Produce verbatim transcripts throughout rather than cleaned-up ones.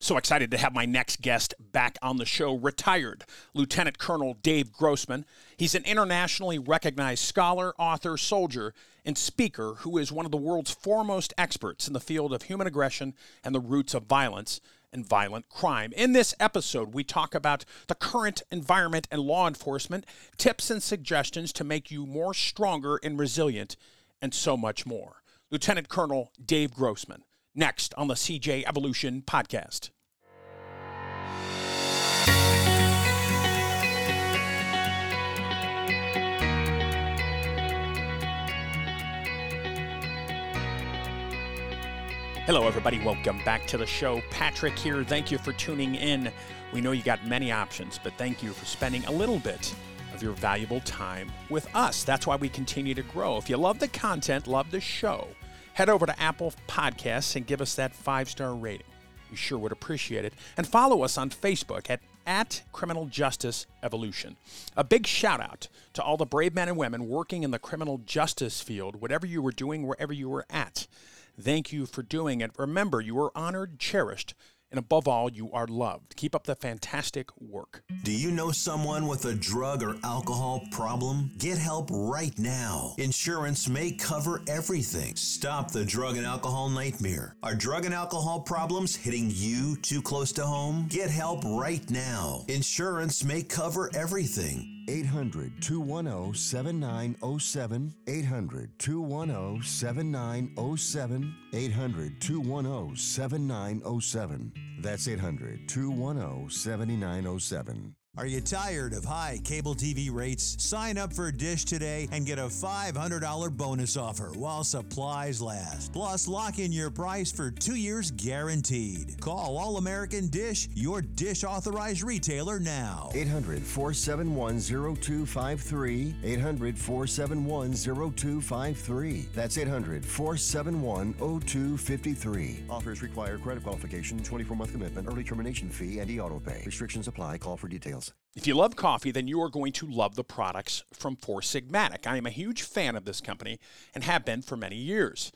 So excited to have my next guest back on the show, retired Lieutenant Colonel Dave Grossman. He's an internationally recognized scholar, author, soldier, and speaker who is one of the world's foremost experts in the field of human aggression and the roots of violence and violent crime. In this episode, we talk about the current environment and law enforcement, tips and suggestions to make you more stronger and resilient, and so much more. Lieutenant Colonel Dave Grossman, next on the C J Evolution Podcast. Hello, everybody. Welcome back to the show. Patrick here. Thank you for tuning in. We know you got many options, but thank you for spending a little bit of your valuable time with us. That's why we continue to grow. If you love the content, love the show, head over to Apple Podcasts and give us that five-star rating. We sure would appreciate it. And follow us on Facebook at, at Criminal Justice Evolution. A big shout out to all the brave men and women working in the criminal justice field, whatever you were doing, wherever you were at. Thank you for doing it. Remember, you are honored, cherished, and above all, you are loved. Keep up the fantastic work. Do you know someone with a drug or alcohol problem? Get help right now. Insurance may cover everything. Stop the drug and alcohol nightmare. Are drug and alcohol problems hitting you too close to home? Get help right now. Insurance may cover everything. eight hundred, two one zero, seven nine zero seven, eight hundred, two one zero, seven nine zero seven, eight hundred, two one zero, seven nine zero seven. That's eight hundred, two one zero, seven nine zero seven. Are you tired of high cable T V rates? Sign up for Dish today and get a five hundred dollars bonus offer while supplies last. Plus, lock in your price for two years guaranteed. Call All American Dish, your Dish authorized retailer now. eight hundred, four seven one, zero two five three. eight hundred, four seven one, zero two five three. That's eight hundred, four seven one, zero two five three. Offers require credit qualification, twenty-four month commitment, early termination fee, and e-auto pay. Restrictions apply. Call for details. If you love coffee, then you are going to love the products from Four Sigmatic. I am a huge fan of this company and have been for many years.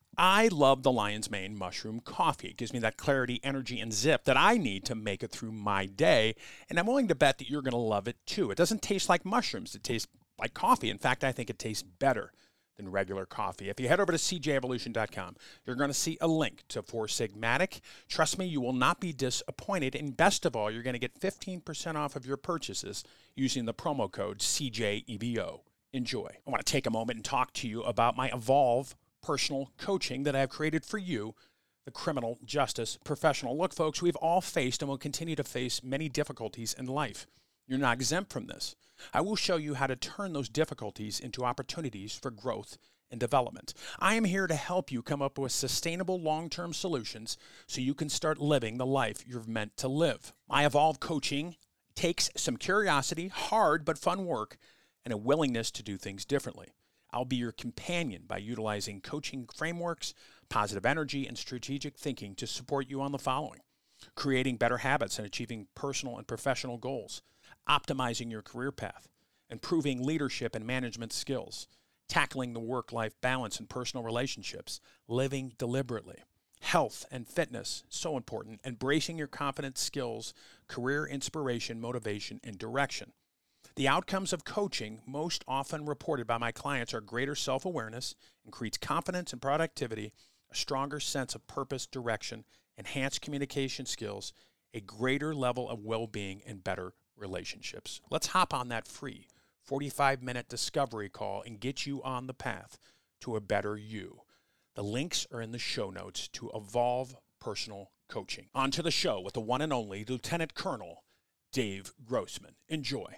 I love the Lion's Mane mushroom coffee. It gives me that clarity, energy, and zip that I need to make it through my day, and I'm willing to bet that you're going to love it too. It doesn't taste like mushrooms. It tastes like coffee. In fact, I think it tastes better than regular coffee. If you head over to C J evolution dot com, you're going to see a link to Four Sigmatic. Trust me, you will not be disappointed. And best of all, you're going to get fifteen percent off of your purchases using the promo code C J E V O. Enjoy. I want to take a moment and talk to you about my Evolve personal coaching that I have created for you, the criminal justice professional. Look, folks, we've all faced and will continue to face many difficulties in life. You're not exempt from this. I will show you how to turn those difficulties into opportunities for growth and development. I am here to help you come up with sustainable long-term solutions so you can start living the life you're meant to live. My Evolve coaching takes some curiosity, hard but fun work, and a willingness to do things differently. I'll be your companion by utilizing coaching frameworks, positive energy, and strategic thinking to support you on the following: creating better habits and achieving personal and professional goals, optimizing your career path, improving leadership and management skills, tackling the work-life balance and personal relationships, living deliberately, health and fitness, so important, embracing your confidence, skills, career inspiration, motivation, and direction. The outcomes of coaching, most often reported by my clients, are greater self-awareness, increased confidence and productivity, a stronger sense of purpose, direction, enhanced communication skills, a greater level of well-being, and better relationships. Let's hop on that free forty-five minute discovery call and get you on the path to a better you. The links are in the show notes to Evolve Personal Coaching. On to the show with the one and only Lieutenant Colonel Dave Grossman. Enjoy.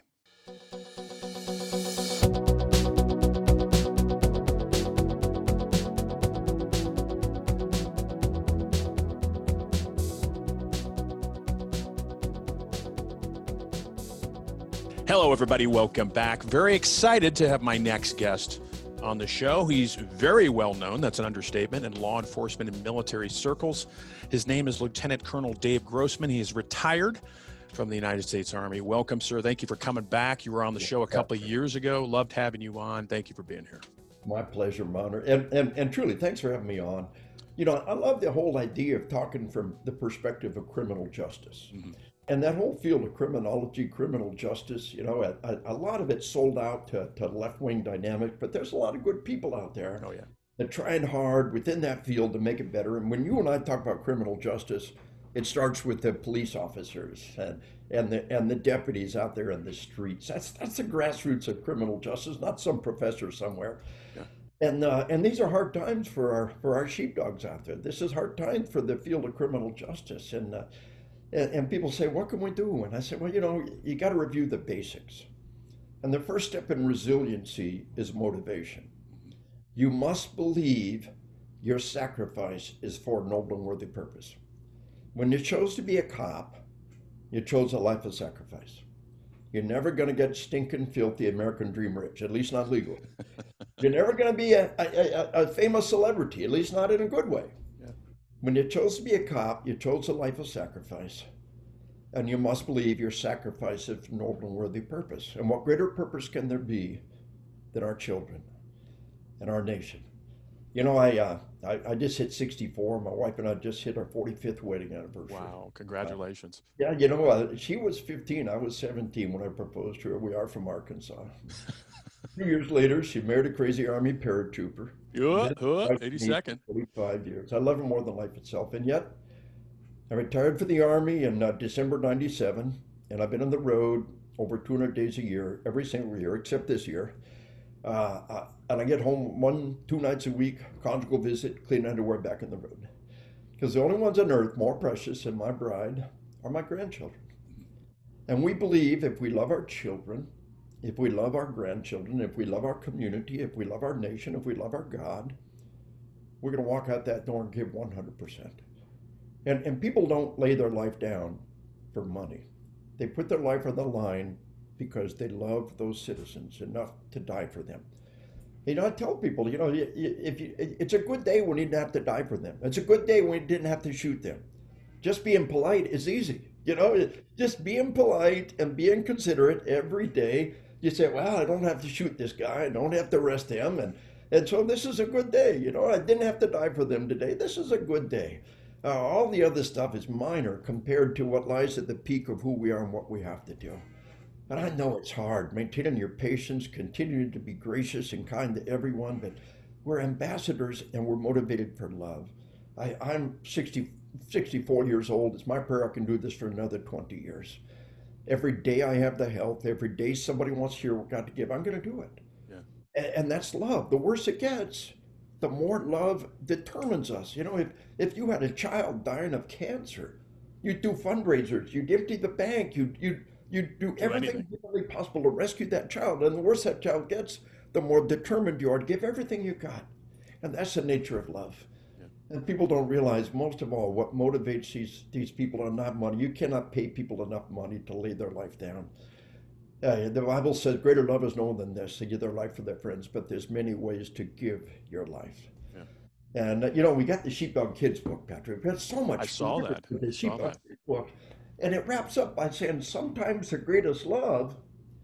Hello, everybody. Welcome back. Very excited to have my next guest on the show. He's very well known, that's an understatement, in law enforcement and military circles. His name is Lieutenant Colonel Dave Grossman. He is retired from the United States Army. Welcome, sir. Thank you for coming back. You were on the show a couple of years ago. Loved having you on. Thank you for being here. My pleasure, Monner. And, and, and truly, thanks for having me on. you know, I love the whole idea of talking from the perspective of criminal justice. Mm-hmm. And that whole field of criminology, criminal justice, you know, a, a lot of it's sold out to, to left-wing dynamics, but there's a lot of good people out there Oh, yeah. that trying hard within that field to make it better. And when you and I talk about criminal justice, it starts with the police officers and, and the and the deputies out there in the streets. That's that's the grassroots of criminal justice, not some professor somewhere. Yeah. And uh, and these are hard times for our for our sheepdogs out there. This is hard times for the field of criminal justice. And uh, and, and people say, what can we do? And I say, well, you know, you got to review the basics. And the first step in resiliency is motivation. You must believe your sacrifice is for a noble and worthy purpose. When you chose to be a cop, you chose a life of sacrifice. You're never going to get stinking filthy American dream rich, at least not legally. You're never going to be a, a, a, a famous celebrity, at least not in a good way. Yeah. When you chose to be a cop, you chose a life of sacrifice. And you must believe your sacrifice is for noble and worthy purpose. And what greater purpose can there be than our children and our nation? You know, I, uh, I I just hit sixty-four. My wife and I just hit our forty-fifth wedding anniversary. Wow, congratulations. Uh, yeah, you know, uh, she was fifteen. I was seventeen when I proposed to her. We are from Arkansas. Two years later, she married a crazy Army paratrooper. Yeah, uh, eighty-second. forty-five years. I love her more than life itself. And yet, I retired from the Army in uh, December ninety-seven, and I've been on the road over two hundred days a year, every single year, except this year. Uh, uh, and I get home one, two nights a week, conjugal visit, clean underwear, back on the road. Because the only ones on earth more precious than my bride are my grandchildren. And we believe if we love our children, if we love our grandchildren, if we love our community, if we love our nation, if we love our God, we're going to walk out that door and give one hundred percent. And, and people don't lay their life down for money. They put their life on the line because they love those citizens enough to die for them. You know, I tell people, you know, if you, it's a good day when you didn't have to die for them. It's a good day when you didn't have to shoot them. Just being polite is easy. You know, just being polite and being considerate every day. You say, well, I don't have to shoot this guy. I don't have to arrest him. And, and so this is a good day. You know, I didn't have to die for them today. This is a good day. Uh, all the other stuff is minor compared to what lies at the peak of who we are and what we have to do. But I know it's hard, maintaining your patience, continuing to be gracious and kind to everyone, but we're ambassadors and we're motivated for love. I, I'm sixty, sixty-four years old. It's my prayer I can do this for another twenty years. Every day I have the health, every day somebody wants to hear what God to give, I'm going to do it. Yeah. And, and that's love. The worse it gets, the more love determines us. You know, if, if you had a child dying of cancer, you'd do fundraisers, you'd empty the bank, you'd, you'd You do everything humanly possible to rescue that child. And the worse that child gets, the more determined you are to give everything you got. And that's the nature of love. Yeah. And people don't realize, most of all, what motivates these, these people are not money. You cannot pay people enough money to lay their life down. Uh, the Bible says, greater love is known than this, to give their life for their friends, but there's many ways to give your life. Yeah. And, uh, you know, we got the Sheepdog Kids book, Patrick. There's so much. I saw that. The I Sheepdog saw that. Kids book. And it wraps up by saying sometimes the greatest love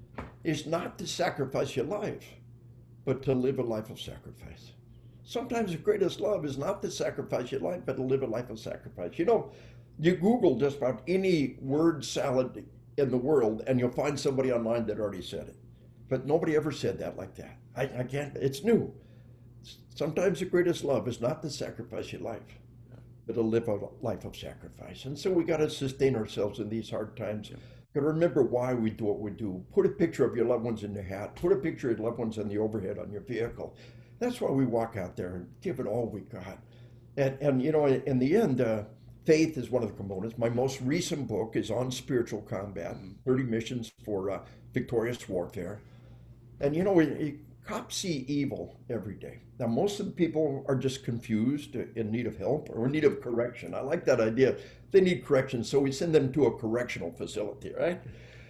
is not to sacrifice your life, but to live a life of sacrifice. Sometimes the greatest love is not to sacrifice your life, but to live a life of sacrifice. You know, you Google just about any word salad in the world and you'll find somebody online that already said it. But nobody ever said that like that. I, I can't, it's new. Sometimes the greatest love is not to sacrifice your life, but to live a life of sacrifice. And so we got to sustain ourselves in these hard times. Yeah. Got to remember why we do what we do. Put a picture of your loved ones in your hat. Put a picture of your loved ones on the overhead on your vehicle. That's why we walk out there and give it all we got. And, and you know, in the end, uh, faith is one of the components. My most recent book is on spiritual combat, thirty missions for uh, victorious warfare. And you know, it, it, cops see evil every day. Now, most of the people are just confused, in need of help, or in need of correction. I like that idea. They need correction, so we send them to a correctional facility, right?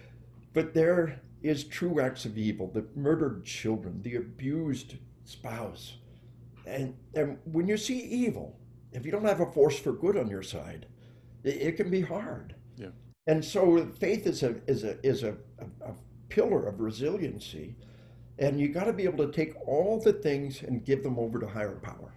But there is true acts of evil, the murdered children, the abused spouse. And, and when you see evil, if you don't have a force for good on your side, it, it can be hard. Yeah. And so faith is a is a is a, a, a pillar of resiliency. And you got to be able to take all the things and give them over to higher power.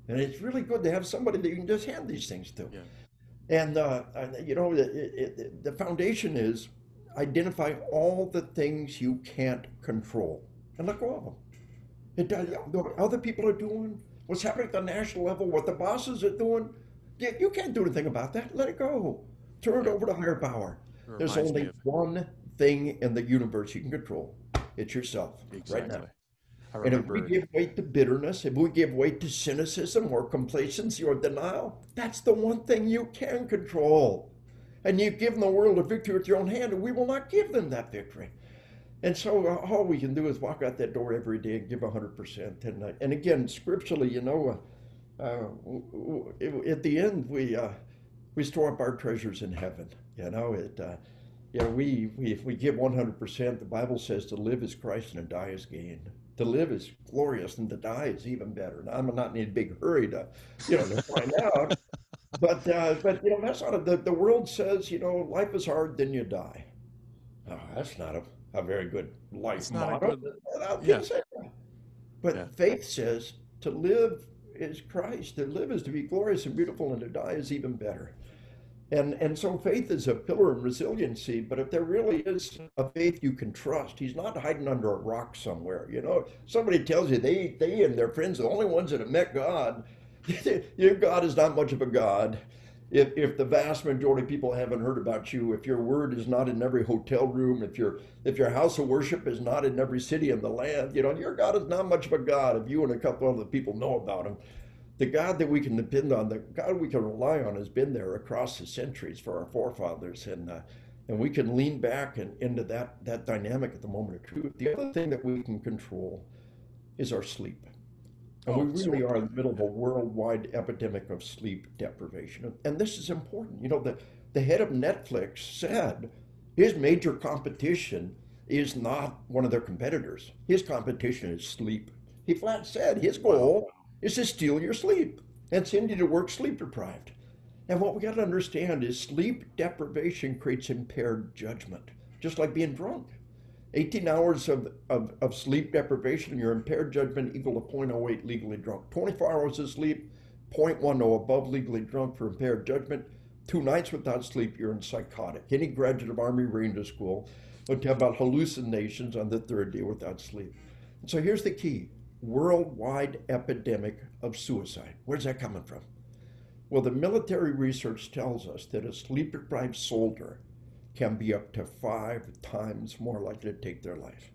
And it's really good to have somebody that you can just hand these things to. Yeah. And, uh, you know, it, it, the foundation is identify all the things you can't control and let go of them. It does, what other people are doing, what's happening at the national level, what the bosses are doing, you, you can't do anything about that. Let it go. Turn it over to higher power. It There's reminds only me of- one thing in the universe you can control. It's yourself right now. Exactly. I And if we remember. give weight to bitterness, if we give weight to cynicism or complacency or denial, that's the one thing you can control. And you've given the world a victory with your own hand, and we will not give them that victory. And so uh, all we can do is walk out that door every day and give one hundred percent. And, uh, and again, scripturally, you know, uh, uh, w- w- at the end, we uh, we store up our treasures in heaven. You know, it. Uh, yeah, we, we if we give one hundred percent, the Bible says to live is Christ and to die is gain. To live is glorious and to die is even better. Now, I'm not in a big hurry to, you know, to find out. But, uh, but you know, that's not a, the, the world says, you know, life is hard, then you die. Oh, that's not a, a very good life It's not a motto. good- I'll yeah. say that. But Yeah. faith says to live is Christ. To live is to be glorious and beautiful, and to die is even better. And and so faith is a pillar of resiliency, but if there really is a faith you can trust, he's not hiding under a rock somewhere. You know, somebody tells you they they and their friends are the only ones that have met God. Your God is not much of a God. If if the vast majority of people haven't heard about you, if your word is not in every hotel room, if your if your house of worship is not in every city in the land, you know, your God is not much of a God if you and a couple other people know about him. The God that we can depend on, the God we can rely on, has been there across the centuries for our forefathers, and uh, and we can lean back and into that that dynamic at the moment of truth. The other thing that we can control is our sleep, and Oh, we so really are in the middle of a worldwide epidemic of sleep deprivation, and this is important. You know, the the head of Netflix said his major competition is not one of their competitors. His competition is sleep. He flat said his goal is to steal your sleep and send you to work sleep deprived. And what we got to understand is sleep deprivation creates impaired judgment, just like being drunk. eighteen hours of, of, of sleep deprivation, your impaired judgment equal to zero point zero eight legally drunk. twenty-four hours of sleep, zero point one zero above legally drunk for impaired judgment. Two nights without sleep, you're in psychotic. Any graduate of Army Ranger School would tell about hallucinations on the third day without sleep. And so here's the key. Worldwide epidemic of suicide. Where's that coming from? Well, the military research tells us that a sleep-deprived soldier can be up to five times more likely to take their life.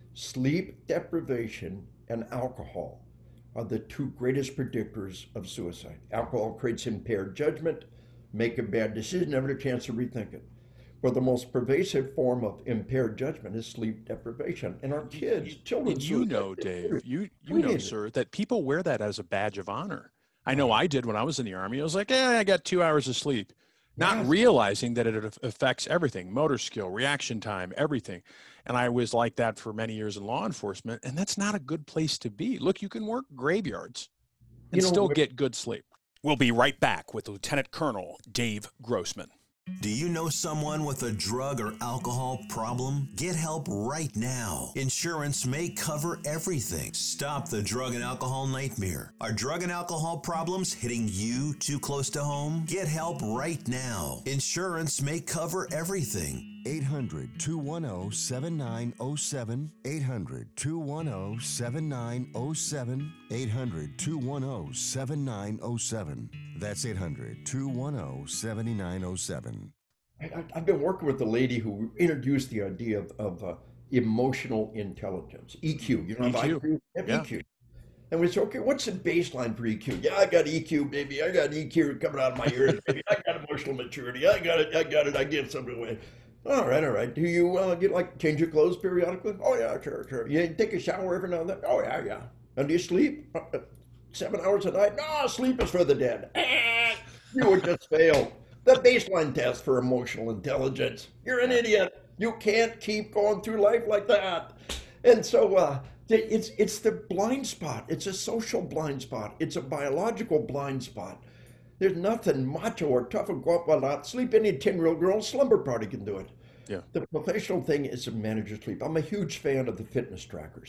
Sleep deprivation and alcohol are the two greatest predictors of suicide. Alcohol creates impaired judgment, make a bad decision, never a chance to rethink it. But the most pervasive form of impaired judgment is sleep deprivation. And our kids, children, And you know, Dave, you you know, sir, that people wear that as a badge of honor. I know I did when I was in the Army. I was like, eh, I got two hours of sleep, not Yes. realizing that it affects everything, motor skill, reaction time, everything. And I was like that for many years in law enforcement, and that's not a good place to be. Look, you can work graveyards and You know, still what- get good sleep. We'll be right back with Lieutenant Colonel Dave Grossman. Do you know someone with a drug or alcohol problem? Get help right now. Insurance may cover everything. Stop the drug and alcohol nightmare. Are drug and alcohol problems hitting you too close to home? Get help right now. Insurance may cover everything. eight hundred, two one zero, seven nine zero seven. eight hundred, two one zero, seven nine zero seven. eight hundred, two one zero, seven nine zero seven. That's eight hundred, two one zero, seven nine zero seven. I, I've been working with a lady who introduced the idea of, of uh, emotional intelligence, E Q. You know, E Q. I Q, have Yeah. E Q. And we said, okay, what's the baseline for E Q? Yeah, I got E Q, baby. I got E Q coming out of my ears, baby. I got emotional maturity. I got it. I got it. I give something away. All right, all right. Do you uh, get like change your clothes periodically? Oh yeah, sure, sure. You take a shower every now and then? Oh yeah, yeah. And do you sleep uh, seven hours a night? No, sleep is for the dead. Ah, you would just fail the baseline test for emotional intelligence. You're an idiot. You can't keep going through life like that. And so uh, it's it's the blind spot. It's a social blind spot. It's a biological blind spot. There's nothing macho or tough and go up a lot. Sleep any ten-year-old girl slumber party can do it. Yeah. The professional thing is to manage your sleep. I'm a huge fan of the fitness trackers.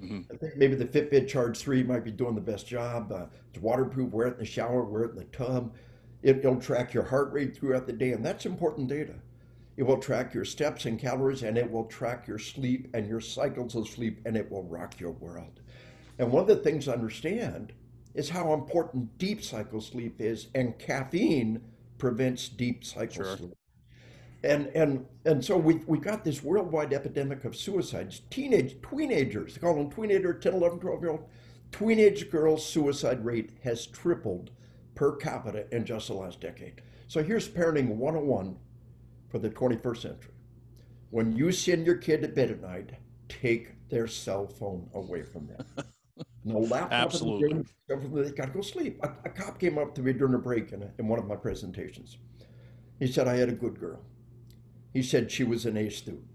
Mm-hmm. I think maybe the Fitbit Charge three might be doing the best job. Uh, it's waterproof, wear it in the shower, wear it in the tub. It, it'll track your heart rate throughout the day, and that's important data. It will track your steps and calories, and it will track your sleep and your cycles of sleep, and it will rock your world. And one of the things to understand is how important deep cycle sleep is, and caffeine prevents deep cycle Sure. sleep. And and and so we we got this worldwide epidemic of suicides. Teenage teenagers, they call them teenager, ten, eleven, twelve year old. Teenage girls' suicide rate has tripled per capita in just the last decade. So here's parenting one oh one for the twenty-first century. When you send your kid to bed at night, take their cell phone away from them. No laptop. Absolutely. They got to go sleep. A, a cop came up to me during a break in, a, in one of my presentations. He said, I had a good girl. He said she was an A student.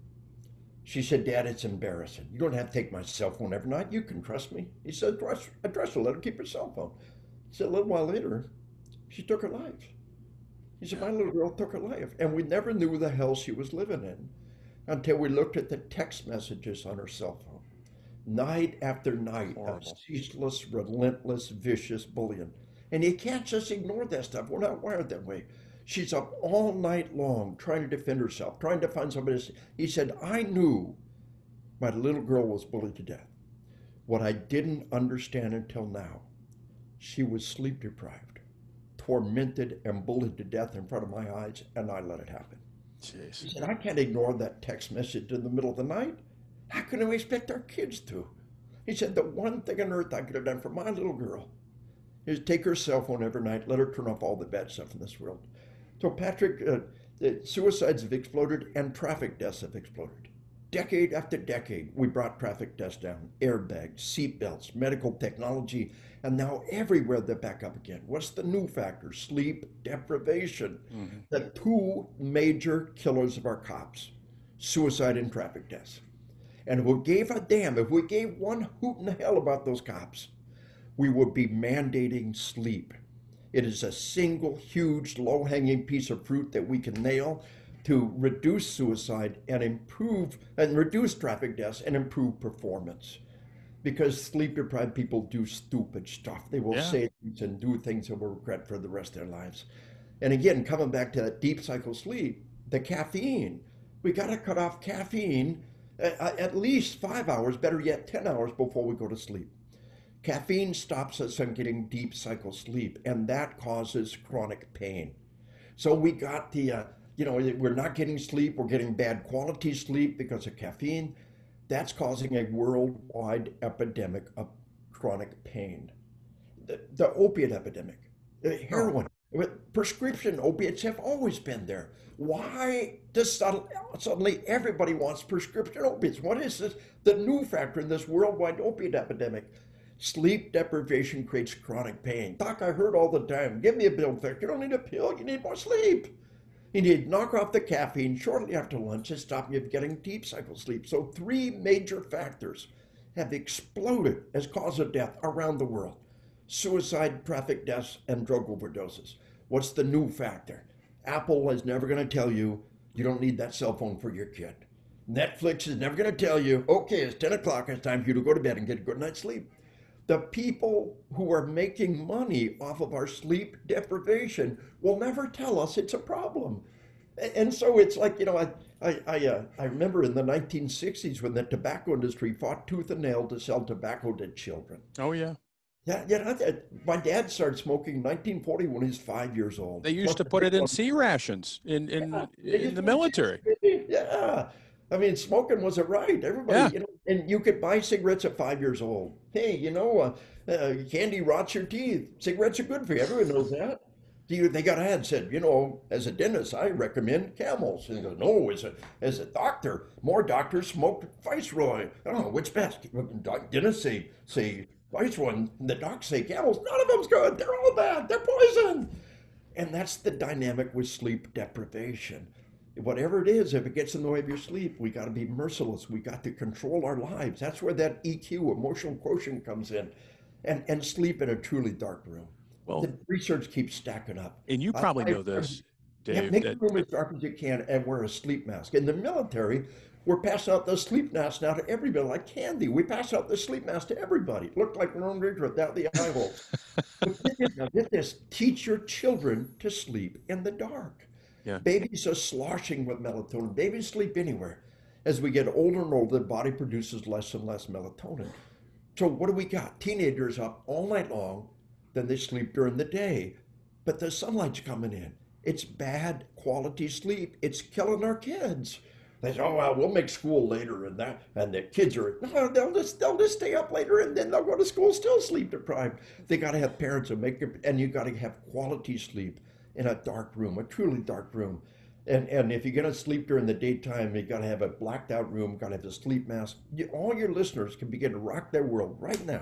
She said, Dad, it's embarrassing. You don't have to take my cell phone every night. You can trust me. He said, address, address her, let her keep her cell phone. He said, a little while later, she took her life. He said, my little girl took her life. And we never knew the hell she was living in until we looked at the text messages on her cell phone. Night after night Horrible. of ceaseless, relentless, vicious bullying. And you can't just ignore that stuff. We're not wired that way. She's up all night long trying to defend herself, trying to find somebody to... He said, I knew my little girl was bullied to death. What I didn't understand until now, she was sleep deprived, tormented and bullied to death in front of my eyes, and I let it happen. Jeez. He said, I can't ignore that text message in the middle of the night. How can we expect our kids to? He said, the one thing on earth I could have done for my little girl is take her cell phone every night, let her turn off all the bad stuff in this world. So Patrick, uh, the suicides have exploded and traffic deaths have exploded. Decade after decade, we brought traffic deaths down. Airbags, seatbelts, medical technology, and now everywhere they're back up again. What's the new factor? Sleep deprivation. Mm-hmm. The two major killers of our cops, suicide and traffic deaths. And if we gave a damn, if we gave one hoot in hell about those cops, we would be mandating sleep. It is a single, huge, low-hanging piece of fruit that we can nail to reduce suicide and improve and reduce traffic deaths and improve performance. Because sleep-deprived people do stupid stuff. They will Yeah. say things and do things that will regret for the rest of their lives. And again, coming back to that deep cycle sleep, the caffeine. We got to cut off caffeine at, at least five hours, better yet, ten hours before we go to sleep. Caffeine stops us from getting deep cycle sleep, and that causes chronic pain. So we got the, uh, you know, we're not getting sleep, we're getting bad quality sleep because of caffeine. That's causing a worldwide epidemic of chronic pain. The, the opiate epidemic, the heroin, prescription opiates have always been there. Why does suddenly everybody wants prescription opiates? What is this, the new factor in this worldwide opiate epidemic? Sleep deprivation creates chronic pain. Doc, I heard all the time, give me a pill. You don't need a pill, you need more sleep. You need to knock off the caffeine shortly after lunch and stop you from getting deep cycle sleep. So three major factors have exploded as cause of death around the world. Suicide, traffic deaths, and drug overdoses. What's the new factor? Apple is never going to tell you you don't need that cell phone for your kid. Netflix is never going to tell you, okay, it's ten o'clock, it's time for you to go to bed and get a good night's sleep. The people who are making money off of our sleep deprivation will never tell us it's a problem. And so it's like, you know, I I I, uh, I remember in the nineteen sixties when the tobacco industry fought tooth and nail to sell tobacco to children. Oh, yeah. Yeah, yeah. My dad started smoking in nineteen forty when he was five years old. They used to put it in C rations in, in, Yeah, in the military. Yeah. I mean, smoking was a right. Everybody, Yeah. you know, and you could buy cigarettes at five years old. Hey, you know, uh, uh, candy rots your teeth. Cigarettes are good for you. Everyone knows that. You, they got ads said, you know, as a dentist, I recommend Camels. And he goes, no, as a as a doctor, more doctors smoke Viceroy. I don't know which best. Dentists say say Viceroy, and the docs say Camels. None of them's good. They're all bad. They're poison. And that's the dynamic with sleep deprivation. Whatever it is, if it gets in the way of your sleep, we got to be merciless. We got to control our lives. That's where that E Q, emotional quotient, comes in, and and sleep in a truly dark room. Well, The research keeps stacking up. and you probably I- know this, Yeah, Dave, make that the room as dark as you can and wear a sleep mask. In the military, We're passing out the sleep mask now to everybody like candy. We pass out the sleep mask to everybody. It looked like Lone Ranger without the eye holes. But get this, now get this. Teach your children to sleep in the dark. Yeah. Babies are sloshing with melatonin. Babies sleep anywhere. As we get older and older, the body produces less and less melatonin. So what do we got? Teenagers up all night long, then they sleep during the day. But the sunlight's coming in. It's bad quality sleep. It's killing our kids. They say, oh, well, we'll make school later and that, and the kids are, no, they'll just, they'll just stay up later and then they'll go to school still sleep deprived. They got to have parents who make it, and you got to have quality sleep in a dark room, a truly dark room. And and if you're going to sleep during the daytime, you got to have a blacked out room, got to have a sleep mask. You, all your listeners can begin to rock their world right now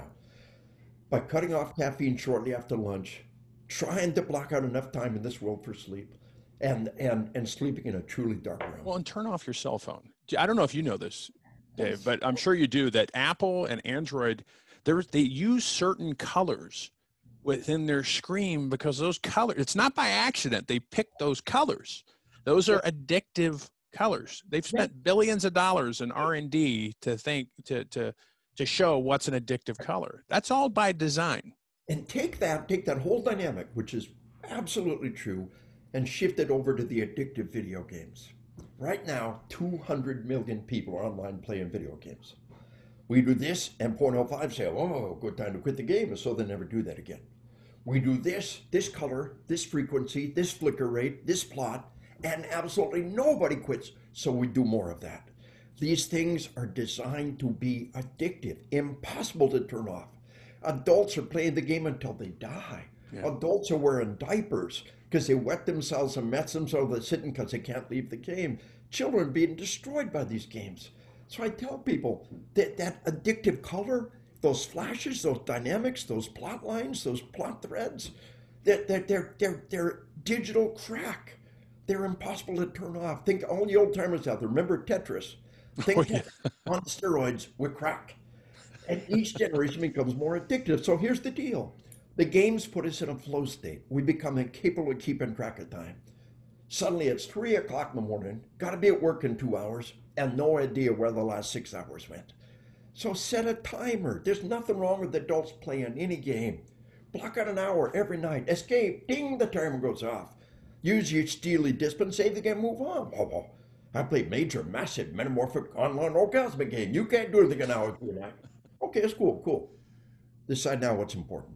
by cutting off caffeine shortly after lunch, trying to block out enough time in this world for sleep. And, and and sleeping in a truly dark room. Well, and turn off your cell phone. I don't know if you know this, Dave, but I'm sure you do, that Apple and Android, they use certain colors within their screen because those colors, it's not by accident. They picked those colors. Those are addictive colors. They've spent billions of dollars in R and D to think, to, to, to show what's an addictive color. That's all by design. And take that, take that whole dynamic, which is absolutely true, and shift it over to the addictive video games. Right now, two hundred million people are online playing video games. We do this, and zero point zero five say, oh, good time to quit the game, and so they never do that again. We do this, this color, this frequency, this flicker rate, this plot, and absolutely nobody quits, so we do more of that. These things are designed to be addictive, impossible to turn off. Adults are playing the game until they die. Yeah. Adults are wearing diapers because they wet themselves and mess themselves. They're sitting because they can't leave the game. Children being destroyed by these games. So I tell people that that addictive color, those flashes, those dynamics, those plot lines, those plot threads, that they're, they're, they're, they're digital crack. They're impossible to turn off. Think all the old timers out there. Remember Tetris? Think oh, yeah. on steroids with crack. And each generation becomes more addictive. So here's the deal. The games put us in a flow state. We become incapable of keeping track of time. Suddenly it's three o'clock in the morning, got to be at work in two hours, and no idea where the last six hours went. So set a timer. There's nothing wrong with adults playing any game. Block out an hour every night. Escape. Ding, the timer goes off. Use your steely discipline, save the game, move on. Oh, oh. I played major, massive, metamorphic, online, orgasmic game. You can't do anything an hour through night. Okay, it's cool, cool. Decide now what's important.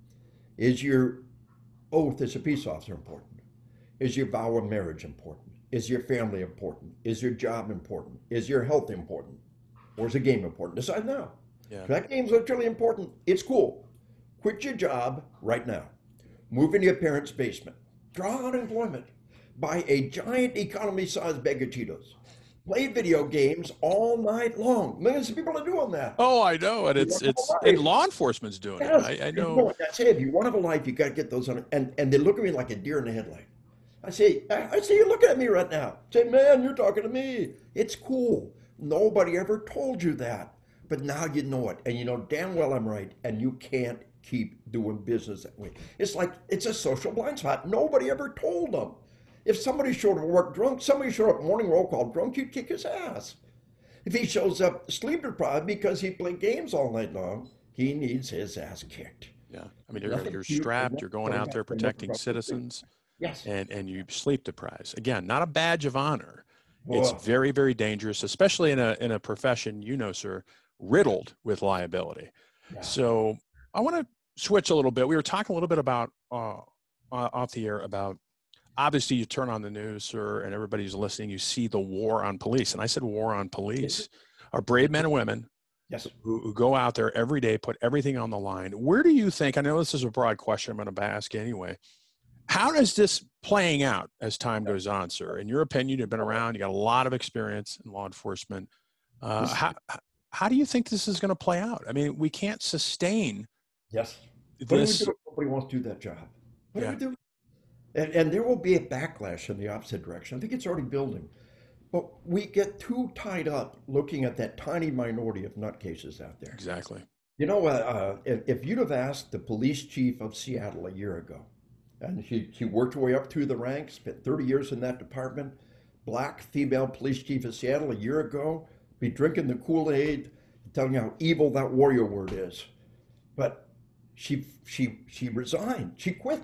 Is your oath as a peace officer important? Is your vow of marriage important? Is your family important? Is your job important? Is your health important? Or is the game important? Decide now. Yeah. If that game's literally important, it's cool. Quit your job right now. Move into your parents' basement. Draw unemployment. Buy a giant economy-sized bag of Cheetos. Play video games all night long. Millions of people are doing that. Oh, I know, and it's it's and law enforcement's doing yes, it. I, I know. I say, if you want to have a life, you got to get those on. And and they look at me like a deer in the headlight. I say, I, I say, you're looking at me right now. I say, man, you're talking to me. It's cool. Nobody ever told you that, but now you know it, and you know damn well I'm right, and you can't keep doing business that way. It's like it's a social blind spot. Nobody ever told them. If somebody showed up at work drunk, somebody showed up morning roll call drunk, you'd kick his ass. If he shows up sleep deprived because he played games all night long, he needs his ass kicked. Yeah, I mean, you're, you're strapped, you're going out there protecting citizens, yes, and, and you sleep deprived. Again, not a badge of honor. It's very, very dangerous, especially in a in a profession, you know, sir, riddled with liability. Yeah. So I want to switch a little bit. We were talking a little bit about, uh, off the air about, obviously, you turn on the news, sir, and everybody's listening. You see the war on police. And I said war on police. Are brave men and women yes. who, who go out there every day, put everything on the line. Where do you think, I know this is a broad question I'm going to ask anyway, how is this playing out as time goes on, sir? In your opinion, you've been around, you got a lot of experience in law enforcement. Uh, how, how do you think this is going to play out? I mean, we can't sustain yes. this. What do we do if nobody wants to do that job? What yeah. do we do? And, and there will be a backlash in the opposite direction. I think it's already building. But we get too tied up looking at that tiny minority of nutcases out there. Exactly. You know, uh, uh, if, if you'd have asked the police chief of Seattle a year ago, and he, he worked her way up through the ranks, spent thirty years in that department, black female police chief of Seattle a year ago be drinking the Kool-Aid, telling you how evil that warrior word is. But she she she resigned. She quit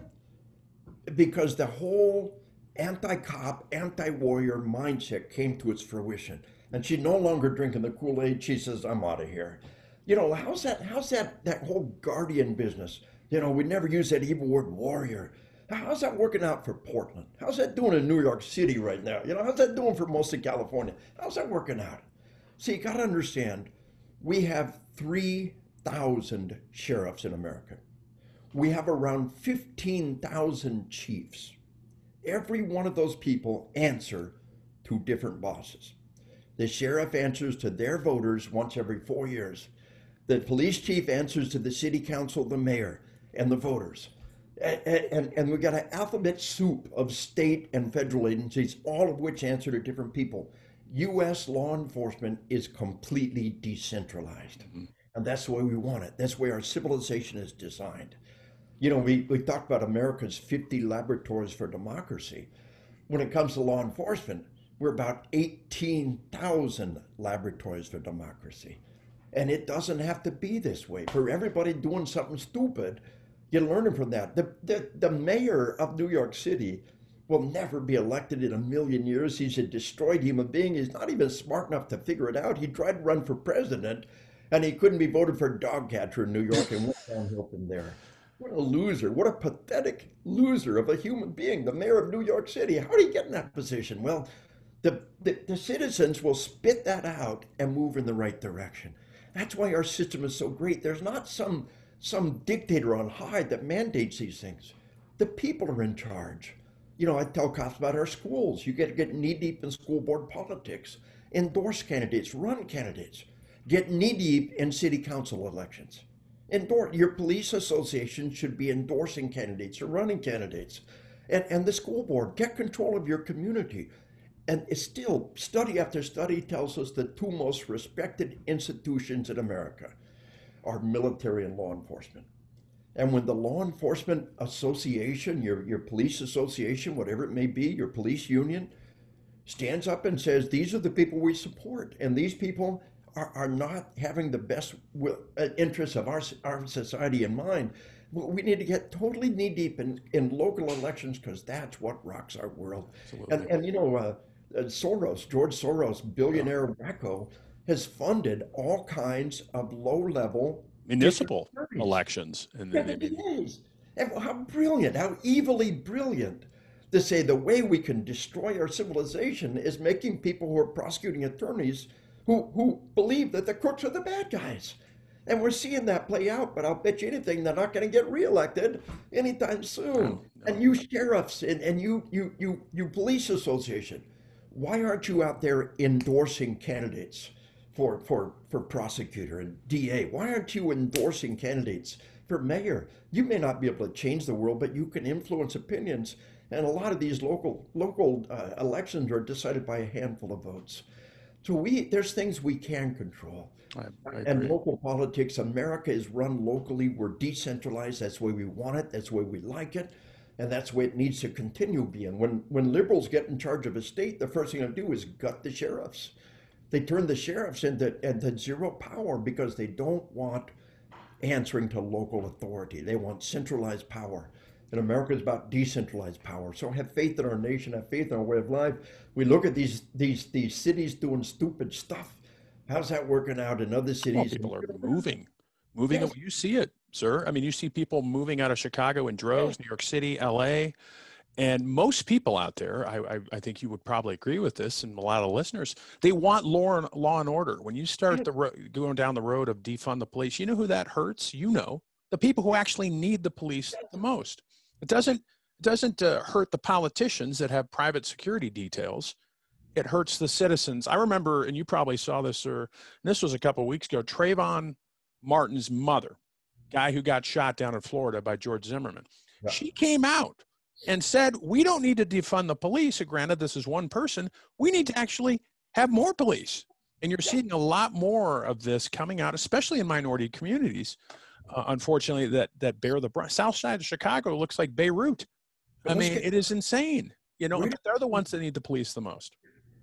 because the whole anti-cop, anti-warrior mindset came to its fruition. And she's no longer drinking the Kool-Aid. She says, I'm out of here. You know, how's that, how's that, that whole guardian business? You know, we never use that evil word warrior. How's that working out for Portland? How's that doing in New York City right now? You know, how's that doing for most of California? How's that working out? See, you got to understand, we have three thousand sheriffs in America. We have around fifteen thousand chiefs. Every one of those people answer to different bosses. The sheriff answers to their voters once every four years. The police chief answers to the city council, the mayor, and the voters. And, and, and we've got an alphabet soup of state and federal agencies, all of which answer to different people. U S law enforcement is completely decentralized. Mm-hmm. And that's the way we want it. That's the way our civilization is designed. You know, we, we talked about America's fifty laboratories for democracy. When it comes to law enforcement, we're about eighteen thousand laboratories for democracy. And it doesn't have to be this way. For everybody doing something stupid, you're learning from that. The, the, the mayor of New York City will never be elected in a million years. He's a destroyed human being. He's not even smart enough to figure it out. He tried to run for president, and he couldn't be voted for dog catcher in New York and went downhill from there. What a loser. What a pathetic loser of a human being, the mayor of New York City. How did he get in that position? Well, the, the, the citizens will spit that out and move in the right direction. That's why our system is so great. There's not some, some dictator on high that mandates these things. The people are in charge. You know, I tell cops about our schools. You get to get knee-deep in school board politics, endorse candidates, run candidates, get knee-deep in city council elections. Endorse, your police association should be endorsing candidates or running candidates. And, and the school board, get control of your community. And it's still, study after study tells us the two most respected institutions in America are military and law enforcement. And when the law enforcement association, your, your police association, whatever it may be, your police union, stands up and says, these are the people we support, and these people are, are not having the best interests of our, our society in mind, we need to get totally knee-deep in, in local elections, because that's what rocks our world. And, and, you know, uh, Soros, George Soros, billionaire wacko, has funded all kinds of low-level municipal elections. And then it is. And how brilliant, how evilly brilliant to say the way we can destroy our civilization is making people who are prosecuting attorneys who, who believe that the crooks are the bad guys. And we're seeing that play out, but I'll bet you anything they're not going to get reelected anytime soon. No, no. And you sheriffs and, and you, you, you, you police association, why aren't you out there endorsing candidates for, for, for prosecutor and D A? Why aren't you endorsing candidates for mayor? You may not be able to change the world, but you can influence opinions. And a lot of these local, local uh, elections are decided by a handful of votes. So we, there's things we can control. I, I and local politics, America is run locally. We're decentralized. That's the way we want it. That's the way we like it. And that's the way it needs to continue being. When, when liberals get in charge of a state, the first thing they do is gut the sheriffs. They turn the sheriffs into, into zero power because they don't want answering to local authority. They want centralized power. And America is about decentralized power. So have faith in our nation, have faith in our way of life. We look at these these these cities doing stupid stuff. How's that working out in other cities? Well, people are moving, moving. Yes. You see it, sir. I mean, you see people moving out of Chicago in droves, yes. New York City, L A. And most people out there, I, I, I think you would probably agree with this, and a lot of listeners, they want law and, law and order. When you start the ro- going down the road of defund the police, you know who that hurts? You know, the people who actually need the police the most. It doesn't it doesn't uh, hurt the politicians that have private security details. It hurts the citizens. I remember, and you probably saw this, sir, and this was a couple of weeks ago, Trayvon Martin's mother, guy who got shot down in Florida by George Zimmerman. Yeah. She came out and said, we don't need to defund the police. And granted, this is one person. We need to actually have more police. And you're seeing a lot more of this coming out, especially in minority communities. Uh, unfortunately, that that bear the brunt. South side of Chicago looks like Beirut. I mean, it is insane. You know, they're the ones that need the police the most.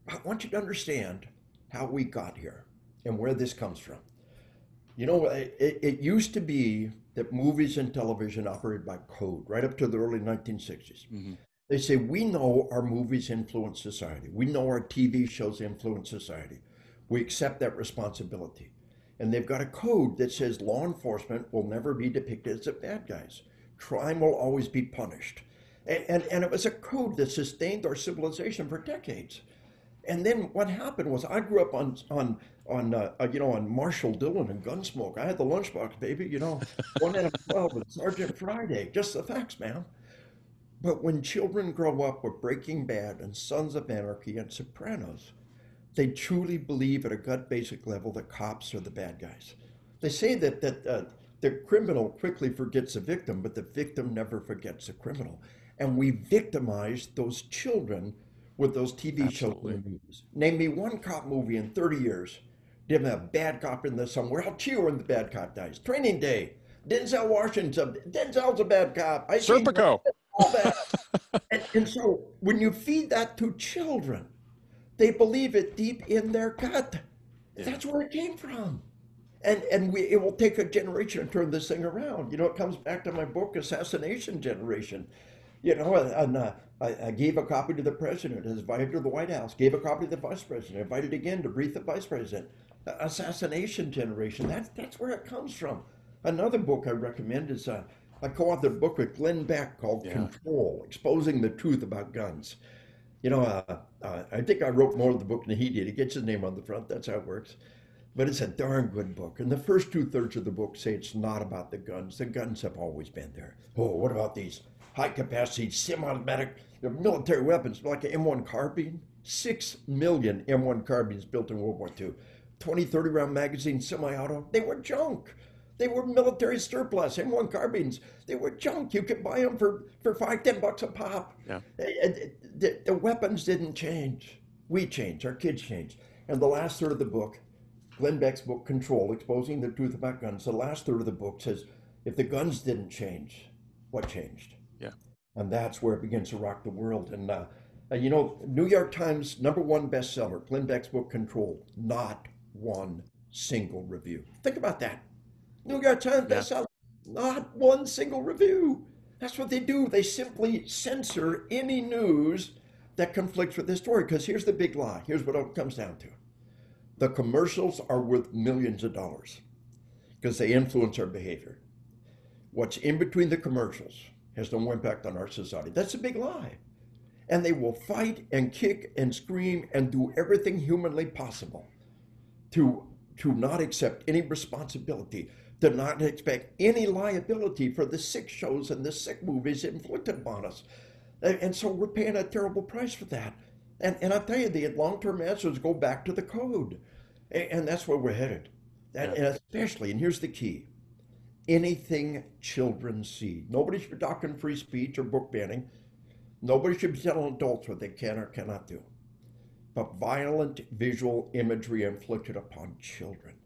I want you to understand how we got here and where this comes from. You know, it, it used to be that movies and television operated by code right up to the early nineteen sixties. Mm-hmm. They say, we know our movies influence society. We know our T V shows influence society. We accept that responsibility. And they've got a code that says law enforcement will never be depicted as the bad guys. Crime will always be punished. And, and, and it was a code that sustained our civilization for decades. And then what happened was I grew up on, on, on uh, you know, on Marshall Dillon and Gunsmoke. I had the lunchbox, baby, you know, one out of twelve with Sergeant Friday, just the facts, man. But when children grow up with Breaking Bad and Sons of Anarchy and Sopranos, they truly believe at a gut basic level that cops are the bad guys. They say that, that uh, the criminal quickly forgets the victim, but the victim never forgets the criminal. And we victimize those children with those T V Absolutely. Shows and movies. Name me one cop movie in thirty years. Didn't have a bad cop in there somewhere. I'll cheer when the bad cop dies. Training Day. Denzel Washington. Denzel's a bad cop. I Serpico. All that. and, and so when you feed that to children, they believe it deep in their gut. Yeah. That's where it came from. And and we it will take a generation to turn this thing around. You know, it comes back to my book, Assassination Generation. You know, and uh, I, I gave a copy to the president, invited to the White House, gave a copy to the vice president, invited again to brief the vice president. Assassination Generation, that's, that's where it comes from. Another book I recommend is, uh, I co-authored a book with Glenn Beck called yeah. Control, Exposing the Truth About Guns. You know, uh, uh, I think I wrote more of the book than he did. He gets his name on the front, that's how it works. But it's a darn good book. And the first two thirds of the book say it's not about the guns. The guns have always been there. Oh, what about these high-capacity, semi-automatic military weapons like an M one carbine? Six million M one carbines built in World War Two. twenty, thirty round magazines, semi-auto, they were junk. They were military surplus. M one carbines, they were junk. You could buy them for, for five, ten bucks a pop. Yeah. The, the, the weapons didn't change. We changed, our kids changed. And the last third of the book, Glenn Beck's book, Control, Exposing the Truth About Guns, the last third of the book says, if the guns didn't change, what changed? Yeah. And that's where it begins to rock the world. And, uh, and you know, New York Times number one bestseller, Glenn Beck's book, Control, not one single review. Think about that. New York Times yeah. bestseller, not one single review. That's what they do. They simply censor any news that conflicts with this story. Because here's the big lie. Here's what it comes down to. The commercials are worth millions of dollars because they influence our behavior. What's in between the commercials has no impact on our society. That's a big lie. And they will fight and kick and scream and do everything humanly possible to, to not accept any responsibility, to not expect any liability for the sick shows and the sick movies inflicted upon us. And, and so we're paying a terrible price for that. And, and I'll tell you, the long-term answers go back to the code. And, and that's where we're headed. And, yeah. and especially, and here's the key, anything children see. Nobody should be talking free speech or book banning. Nobody should be telling adults what they can or cannot do. But violent visual imagery inflicted upon children.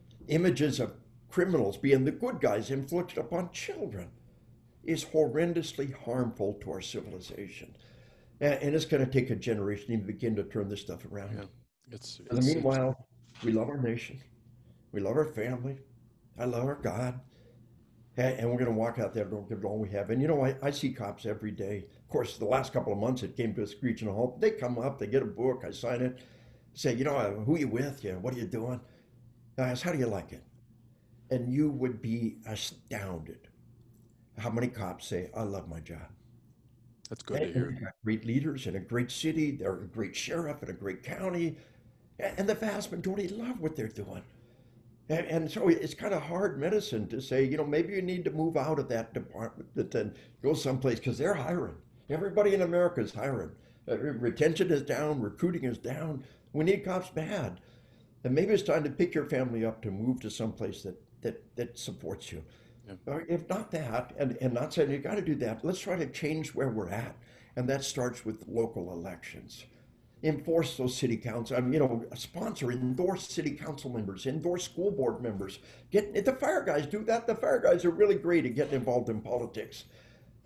Images of criminals being the good guys inflicted upon children is horrendously harmful to our civilization. And, and it's going to take a generation to begin to turn this stuff around. Yeah, it's, and it's, meanwhile, it's... we love our nation. We love our family. I love our God. And, and we're going to walk out there and give it all we have. And, you know, I, I see cops every day. Of course, the last couple of months, it came to a screeching halt. They come up, they get a book, I sign it, say, you know, who are you with? You know, what are you doing? I ask, how do you like it? And you would be astounded how many cops say, I love my job. That's good and, to hear. And got great leaders in a great city. They're a great sheriff in a great county. And, and the vast majority love what they're doing. And, and so it's kind of hard medicine to say, you know, maybe you need to move out of that department and go someplace because they're hiring. Everybody in America is hiring. Uh, retention is down. Recruiting is down. We need cops bad. And maybe it's time to pick your family up to move to someplace that that, that supports you. Yeah. Or if not that, and, and not saying you got to do that, let's try to change where we're at. And that starts with local elections. Enforce those city councils. I mean, you know, sponsor, endorse city council members, endorse school board members. Get the fire guys do that. The fire guys are really great at getting involved in politics.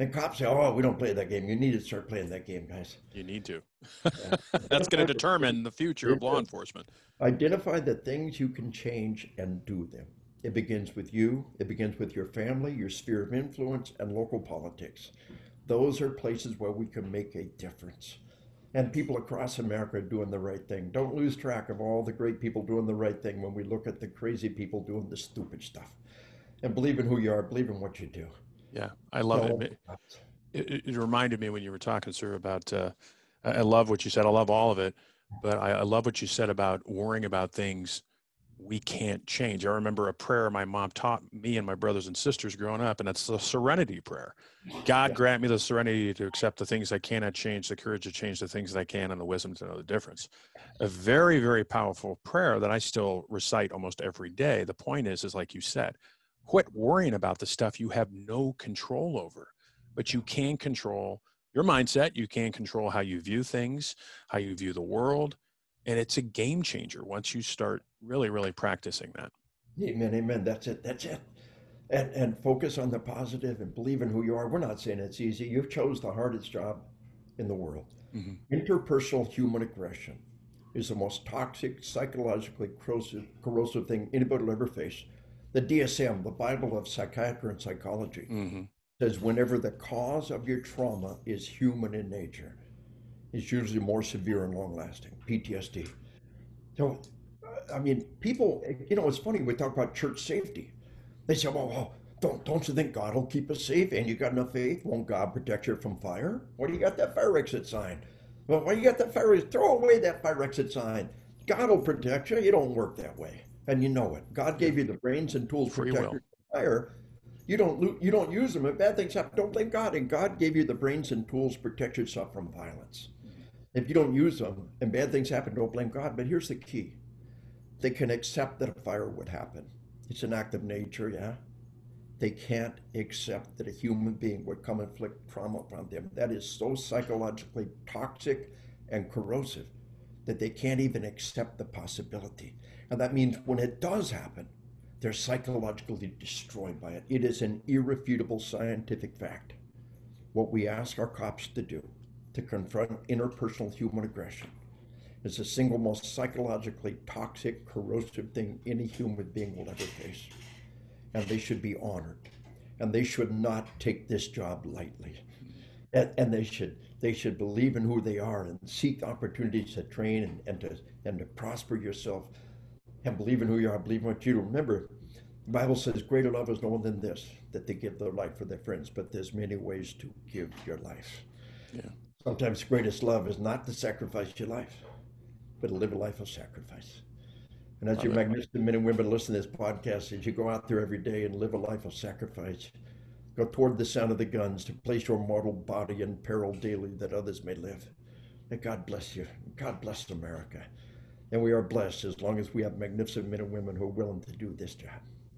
And cops say, oh, we don't play that game. You need to start playing that game, guys. You need to. Yeah. That's going to determine the future of law enforcement. Identify the things you can change and do them. It begins with you. It begins with your family, your sphere of influence, and local politics. Those are places where we can make a difference. And people across America are doing the right thing. Don't lose track of all the great people doing the right thing when we look at the crazy people doing the stupid stuff. And believe in who you are, believe in what you do. Yeah, I love Don't it. It, it reminded me when you were talking, sir, about, uh, I love what you said. I love all of it, but I, I love what you said about worrying about things we can't change. I remember a prayer my mom taught me and my brothers and sisters growing up, and that's the serenity prayer. God Yeah. grant me the serenity to accept the things I cannot change, the courage to change the things that I can, and the wisdom to know the difference. A very, very powerful prayer that I still recite almost every day. The point is, is like you said, quit worrying about the stuff you have no control over, but you can control your mindset. You can control how you view things, how you view the world. And it's a game changer once you start really, really practicing that. Amen, amen. That's it. That's it. And and focus on the positive and believe in who you are. We're not saying it's easy. You've chose the hardest job in the world. Mm-hmm. Interpersonal human aggression is the most toxic, psychologically corrosive, corrosive thing anybody will ever face. The D S M, the Bible of psychiatry and psychology, mm-hmm. says whenever the cause of your trauma is human in nature, it's usually more severe and long-lasting, P T S D. So, I mean, people, you know, it's funny, we talk about church safety. They say, well, well don't, don't you think God will keep us safe? And you got enough faith? Won't God protect you from fire? Why do you got that fire exit sign? Well, why you got that fire exit? Throw away that fire exit sign. God will protect you. It don't work that way. And you know it. God gave you the brains and tools to protect you from fire. You don't, you don't use them. If bad things happen, don't blame God. And God gave you the brains and tools to protect yourself from violence. If you don't use them and bad things happen, don't blame God. But here's the key. They can accept that a fire would happen. It's an act of nature, yeah? They can't accept that a human being would come and inflict trauma upon them. That is so psychologically toxic and corrosive that they can't even accept the possibility. And that means when it does happen, they're psychologically destroyed by it. It is an irrefutable scientific fact. What we ask our cops to do to confront interpersonal human aggression is the single most psychologically toxic, corrosive thing any human being will ever face. And they should be honored. And they should not take this job lightly. And, and they should they should believe in who they are and seek opportunities to train and, and to and to prosper yourself and believe in who you are, believe in what you do. Remember, the Bible says greater love is no one than this, that they give their life for their friends, but there's many ways to give your life. Yeah. Sometimes the greatest love is not to sacrifice your life, but to live a life of sacrifice. And as you magnificent men and women listen to this podcast, as you go out there every day and live a life of sacrifice, go toward the sound of the guns to place your mortal body in peril daily that others may live. And God bless you. God bless America. And we are blessed as long as we have magnificent men and women who are willing to do this job.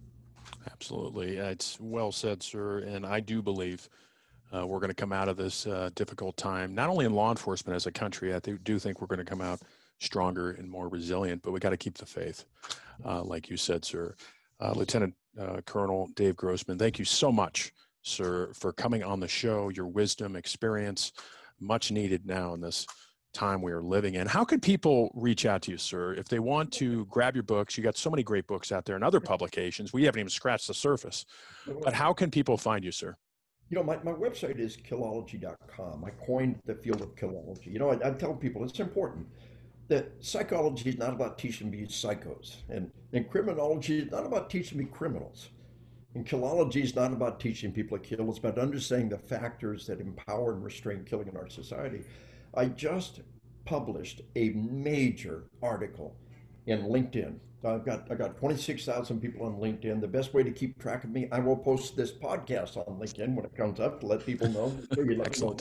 Absolutely. It's well said, sir. And I do believe uh, we're going to come out of this uh, difficult time, not only in law enforcement as a country. I do think we're going to come out stronger and more resilient, but we got to keep the faith, uh, like you said, sir. Uh, Lieutenant uh, Colonel Dave Grossman, thank you so much, sir, for coming on the show. Your wisdom, experience, much needed now in this time we are living in. How could people reach out to you, sir, if they want to grab your books? You got so many great books out there and other publications. We haven't even scratched the surface. But how can people find you, sir? You know, my, my website is killology dot com. I coined the field of killology. You know, I, I tell people it's important that psychology is not about teaching me psychos, and, and criminology is not about teaching me criminals. And killology is not about teaching people to kill. It's about understanding the factors that empower and restrain killing in our society. I just published a major article in LinkedIn. I've got I got twenty-six thousand people on LinkedIn. The best way to keep track of me, I will post this podcast on LinkedIn when it comes up to let people know. Excellent.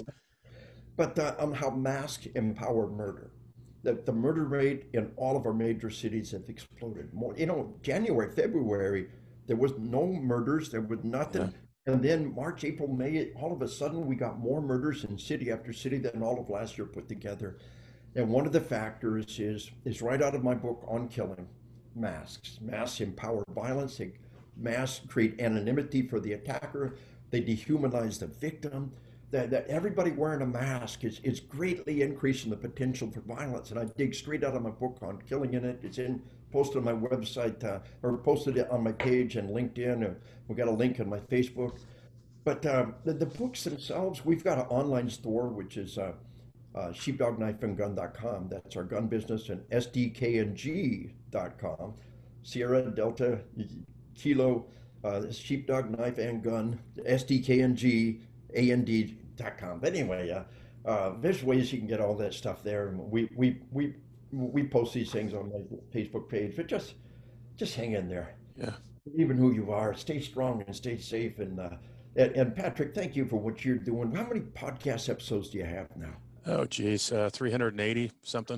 But uh, on how masks empower murder. The, the murder rate in all of our major cities have exploded. More, you know, January, February, there was no murders. There was nothing. Yeah. And then March, April, May, all of a sudden we got more murders in city after city than all of last year put together. And one of the factors is, is right out of my book on killing, masks. Masks empower violence. They, masks create anonymity for the attacker. They dehumanize the victim. That, that everybody wearing a mask is, is greatly increasing the potential for violence. And I dig straight out of my book on Killing in It. It's in posted on my website, uh, or posted it on my page and LinkedIn. And we've got a link on my Facebook. But um, the, the books themselves, we've got an online store, which is uh, uh, sheepdog knife and gun dot com. That's our gun business, and S D K N G dot com. Sierra Delta Kilo uh, Sheepdog Knife and Gun, S D K N G A N D dot com. But anyway, uh, uh, there's ways you can get all that stuff there. And we we we we post these things on my Facebook page. But just just hang in there. Yeah. Even who you are, stay strong and stay safe. And uh, and, and Patrick, thank you for what you're doing. How many podcast episodes do you have now? Oh, geez, uh, three hundred eighty something.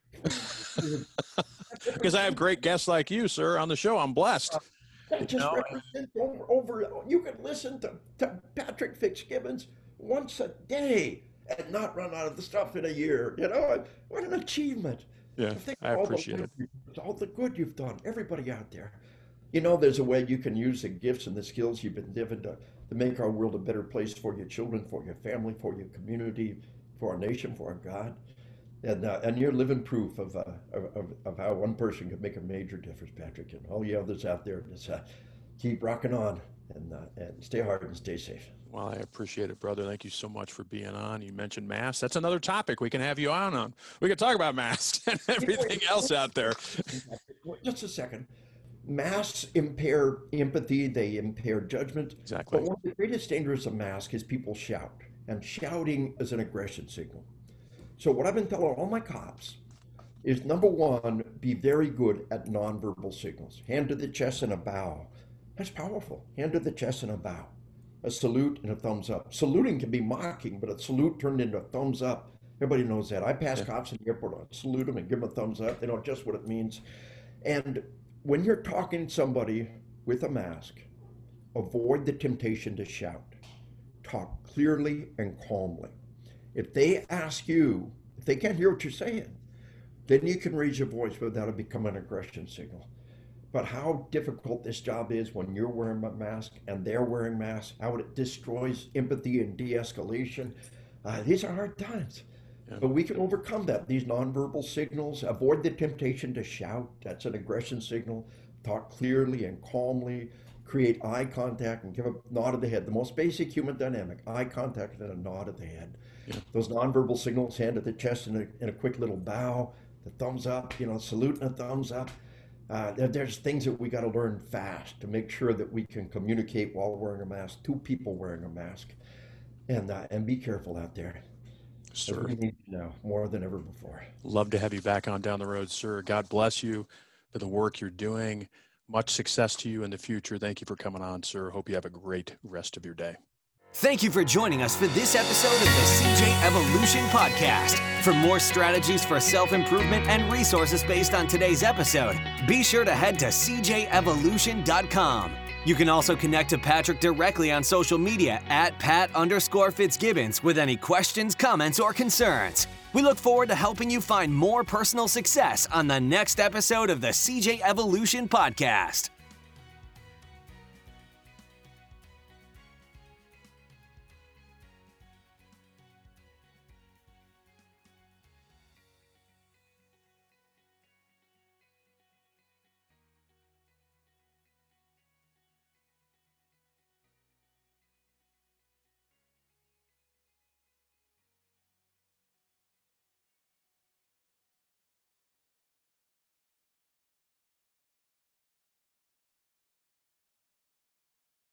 Because I have great guests like you, sir, on the show. I'm blessed. That just No, represents over, over, you can listen to, to Patrick Fitzgibbons once a day and not run out of the stuff in a year. You know, what an achievement. Yeah, Think I of all appreciate the, it. all the good you've done, everybody out there. You know, there's a way you can use the gifts and the skills you've been given to, to make our world a better place for your children, for your family, for your community, for our nation, for our God. And uh, and you're living proof of, uh, of of how one person could make a major difference, Patrick. And all the others out there, just uh, keep rocking on and uh, and stay hard and stay safe. Well, I appreciate it, brother. Thank you so much for being on. You mentioned masks. That's another topic we can have you on on. We can talk about masks and everything else out there. Just a second. Masks impair empathy. They impair judgment. Exactly. But one of the greatest dangers of masks is people shout. And shouting is an aggression signal. So what I've been telling all my cops is, number one, be very good at nonverbal signals. Hand to the chest and a bow. That's powerful. Hand to the chest and a bow. A salute and a thumbs up. Saluting can be mocking, but a salute turned into a thumbs up. Everybody knows that. I pass yeah. cops in the airport, I salute them and give them a thumbs up. They know just what it means. And when you're talking to somebody with a mask, avoid the temptation to shout. Talk clearly and calmly. If they ask you, if they can't hear what you're saying, then you can raise your voice without it becoming an aggression signal. But how difficult this job is when you're wearing a mask and they're wearing masks, how it destroys empathy and de-escalation. Uh, these are hard times. Yeah. But we can overcome that. These nonverbal signals, avoid the temptation to shout. That's an aggression signal. Talk clearly and calmly. Create eye contact and give a nod of the head. The most basic human dynamic, eye contact and a nod of the head. Yeah. Those nonverbal signals, hand at the chest and a, and a quick little bow, the thumbs up, you know, salute and a thumbs up. Uh, there, there's things that we got to learn fast to make sure that we can communicate while wearing a mask, two people wearing a mask. And uh, and be careful out there. Sir. We need to know more than ever before. Love to have you back on down the road, sir. God bless you for the work you're doing. Much success to you in the future. Thank you for coming on, sir. Hope you have a great rest of your day. Thank you for joining us for this episode of the C J Evolution Podcast. For more strategies for self-improvement and resources based on today's episode, be sure to head to C J evolution dot com. You can also connect to Patrick directly on social media at Pat underscore Fitzgibbons with any questions, comments, or concerns. We look forward to helping you find more personal success on the next episode of the C J Evolution Podcast.